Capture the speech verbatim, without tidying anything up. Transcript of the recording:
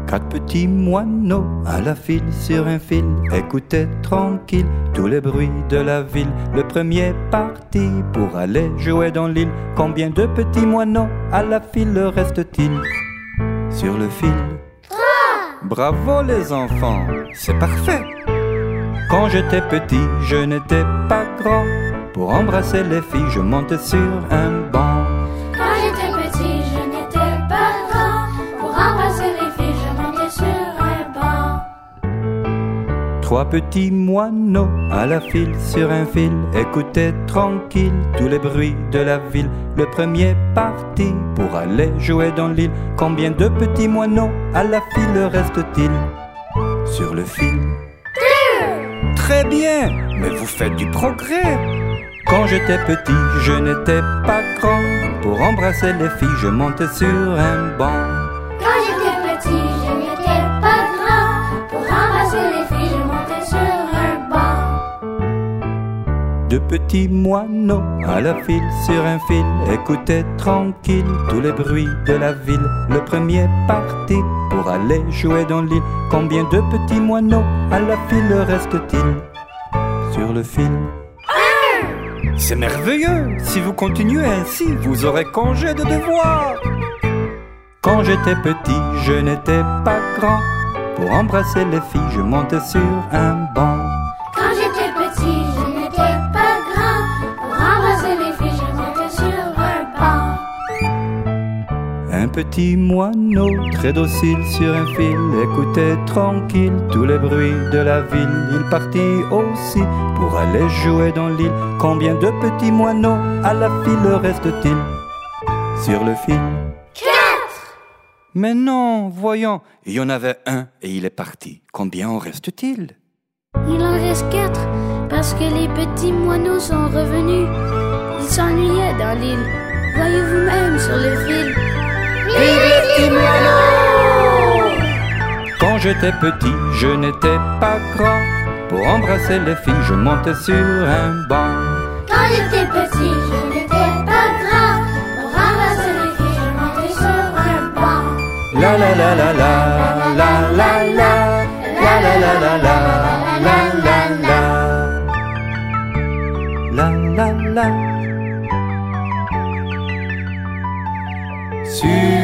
Quatre petits moineaux à la file sur un fil écoutaient tranquille tous les bruits de la ville. Le premier parti pour aller jouer dans l'île. Combien de petits moineaux à la file reste-t-il sur le fil? Trois! Bravo les enfants, c'est parfait. Quand j'étais petit, je n'étais pas grand. Pour embrasser les filles, je montais sur un banc. Quand j'étais petit, je n'étais pas grand. Pour embrasser les filles, je montais sur un banc. Trois petits moineaux à la file sur un fil écoutaient tranquille tous les bruits de la ville. Le premier parti pour aller jouer dans l'île. Combien de petits moineaux à la file reste-t-il sur le fil? Deux! Très bien, mais vous faites du progrès. Quand j'étais petit, je n'étais pas grand. Pour embrasser les filles, je montais sur un banc. Quand j'étais petit, je n'étais pas grand. Pour embrasser les filles, je montais sur un banc. Deux petits moineaux à la file sur un fil écoutaient tranquille tous les bruits de la ville. Le premier parti pour aller jouer dans l'île. Combien de petits moineaux à la file reste-t-il sur le fil? C'est merveilleux. Si vous continuez ainsi, vous aurez congé de devoir. Quand j'étais petit, je n'étais pas grand. Pour embrasser les filles, je montais sur un banc. Quand j'étais petit, je n'étais pas grand. Pour embrasser les filles, je montais sur un banc. Un petit moineau très docile sur un fil écoutait tranquille tous les bruits de la ville. Il partit aussi pour aller jouer dans l'île. Combien de petits moineaux à la file reste-t-il sur le fil? Quatre! Mais non, voyons, il y en avait un et il est parti. Combien en reste-t-il? Il en reste quatre, parce que les petits moineaux sont revenus. Ils s'ennuyaient dans l'île. Voyez vous-même sur le fil. Les petits moineaux! Quand j'étais petit, je n'étais pas grand. Pour embrasser les filles, je montais sur un banc. Quand j'étais petit, je n'étais pas grand. Pour embrasser les filles, je montais sur un banc. La la la la la la la la la la la la la la la la la la. Sur